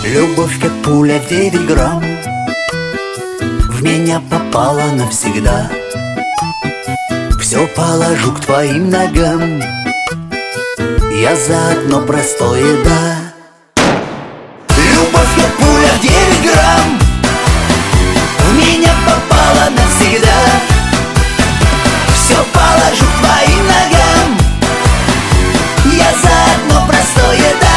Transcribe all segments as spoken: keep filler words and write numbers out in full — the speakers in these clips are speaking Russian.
Любовь, как пуля в девять грамм, в меня попала навсегда. Все положу к твоим ногам, я за одно простое «да». Любовь, как пуля в девять грамм, в меня попала навсегда. Все положу к твоим ногам, я за одно простое «да».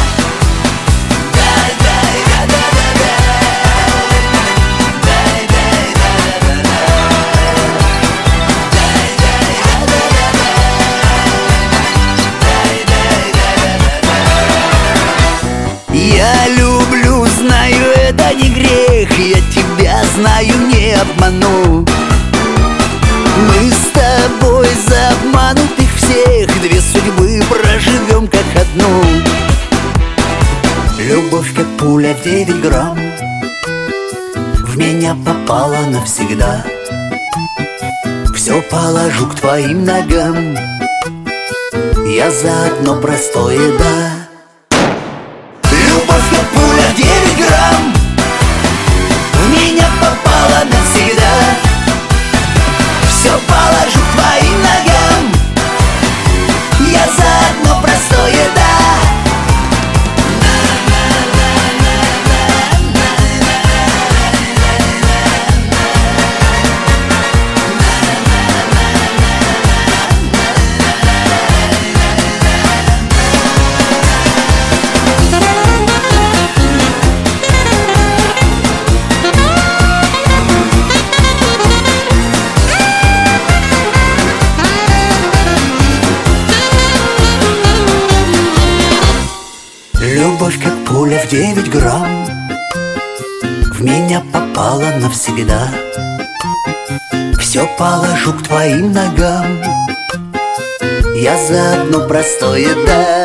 Я люблю, знаю, это не грех, я тебя знаю, не обману. Мы с тобой за обманутых всех две судьбы проживем как одну. Любовь, как пуля в девять грамм, в меня попала навсегда. Все положу к твоим ногам, я за одно простое «да». Любовь, как пуля в девять грамм, в меня попала навсегда. Все положу к твоим ногам, я за одно простое «да». Любовь, как пуля в девять грамм, в меня попала навсегда. Все положу к твоим ногам, я за одно простое «да».